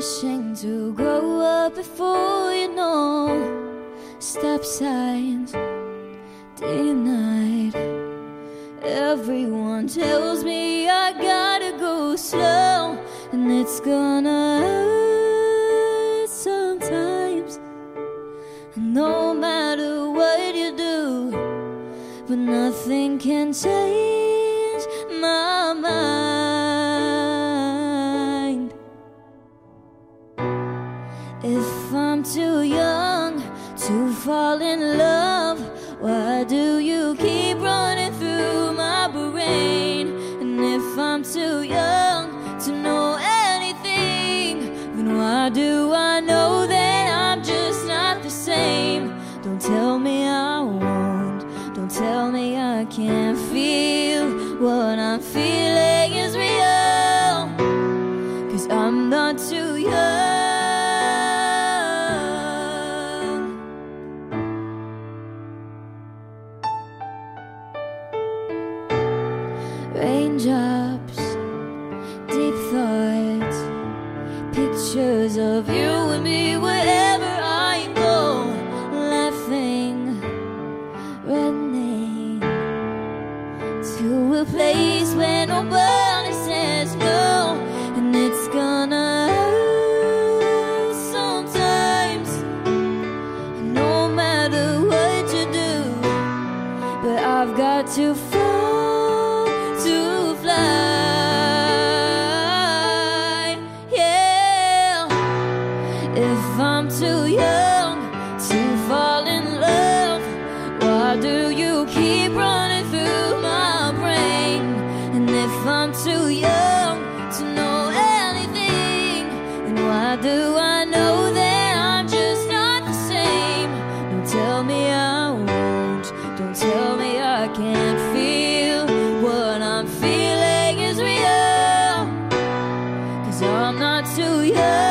Rushing to grow up before you know. Stop signs, day and night. Everyone tells me I gotta go slow, and it's gonna hurt sometimes. No matter what you do, but nothing can change my mind. If I'm too young to fall in love, why do you keep running through my brain? And if I'm too young to know anything, then why do I know that I'm just not the same? Don't tell me I won't, don't tell me I can't feel what I'm feeling is real, 'cause I'm not too young. Raindrops, deep thoughts, pictures of you and me wherever I go, laughing, running to a place where nobody says no. And it's gonna hurt sometimes, no matter what you do, but I've got to fall to fly, yeah. If I'm too young to fall in love, why do you keep running through my brain? And if I'm too young to know anything, then why do I know that I'm just not the same? Don't tell me I won't, don't tell me I can't feel what I'm feeling is real, 'cause I'm not too young.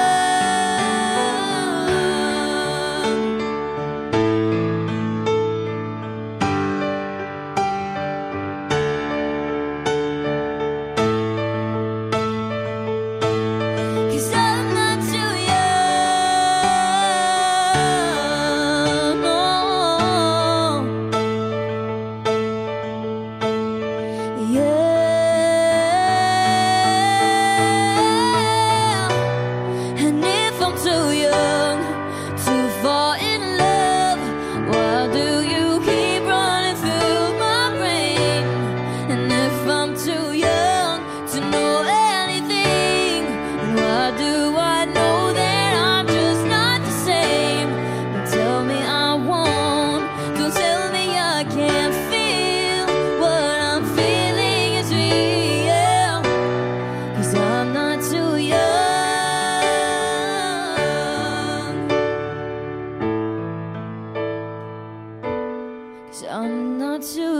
I'm not too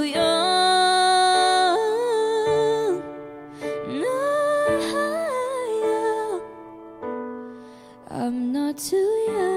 young, no, I'm not too young.